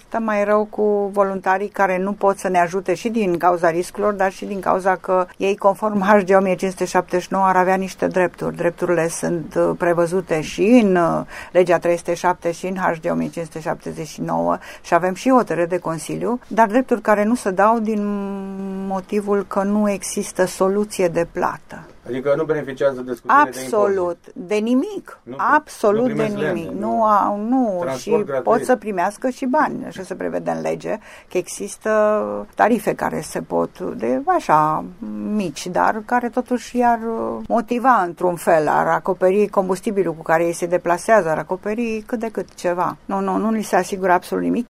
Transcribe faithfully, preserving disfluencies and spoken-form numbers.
Stă mai rău cu voluntarii care nu pot să ne ajute și din cauza riscurilor, dar și din cauza că ei, conform H G o mie cinci sute șaptezeci și nouă, ar avea niște drepturi. Drepturile sunt prevăzute și în legea trei sute șapte și în H G o mie cinci sute șaptezeci și nouă și avem și hotărâre de Consiliu, dar drepturi care nu se dau din motivul că nu există soluție de plată. Adică nu beneficiază de scutire de impozit. Absolut, de nimic. Nu, Absolut nu de nimic. lene, nu, nu, au, nu. și gratuit. Pot să primească și bani. Așa se prevede în lege că există tarife care se pot, de așa, mici, dar care totuși i-ar motiva într-un fel, ar acoperi combustibilul cu care ei se deplasează, ar acoperi cât de cât ceva. Nu, nu, nu li se asigură absolut nimic.